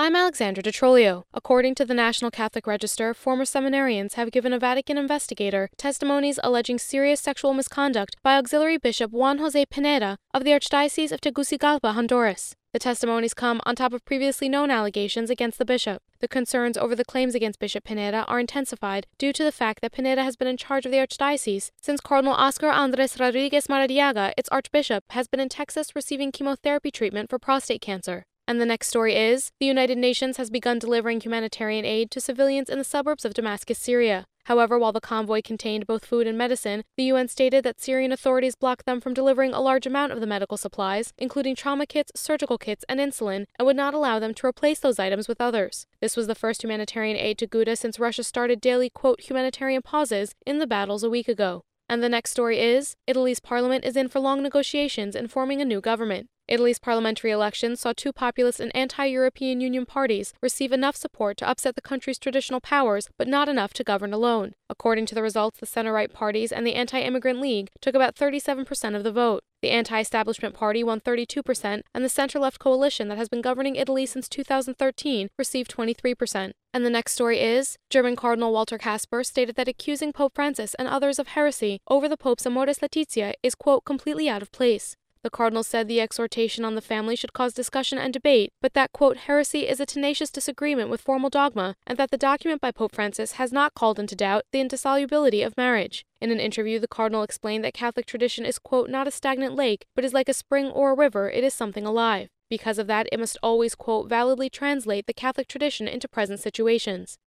I'm Alexandra DeTrolio. According to the National Catholic Register, former seminarians have given a Vatican investigator testimonies alleging serious sexual misconduct by Auxiliary Bishop Juan Jose Pineda of the Archdiocese of Tegucigalpa, Honduras. The testimonies come on top of previously known allegations against the bishop. The concerns over the claims against Bishop Pineda are intensified due to the fact that Pineda has been in charge of the archdiocese since Cardinal Oscar Andres Rodriguez Maradiaga, its archbishop, has been in Texas receiving chemotherapy treatment for prostate cancer. And the next story is, the United Nations has begun delivering humanitarian aid to civilians in the suburbs of Damascus, Syria. However, while the convoy contained both food and medicine, the UN stated that Syrian authorities blocked them from delivering a large amount of the medical supplies, including trauma kits, surgical kits, and insulin, and would not allow them to replace those items with others. This was the first humanitarian aid to Ghouta since Russia started daily, quote, humanitarian pauses in the battles a week ago. And the next story is, Italy's parliament is in for long negotiations in forming a new government. Italy's parliamentary elections saw two populist and anti-European Union parties receive enough support to upset the country's traditional powers, but not enough to govern alone. According to the results, the center-right parties and the Anti-Immigrant League took about 37% of the vote. The Anti-Establishment Party won 32%, and the center-left coalition that has been governing Italy since 2013 received 23%. And the next story is, German Cardinal Walter Kasper stated that accusing Pope Francis and others of heresy over the Pope's Amoris Laetitia is, quote, completely out of place. The cardinal said the exhortation on the family should cause discussion and debate, but that, quote, heresy is a tenacious disagreement with formal dogma, and that the document by Pope Francis has not called into doubt the indissolubility of marriage. In an interview, the cardinal explained that Catholic tradition is, quote, not a stagnant lake, but is like a spring or a river, it is something alive. Because of that, it must always, quote, validly translate the Catholic tradition into present situations.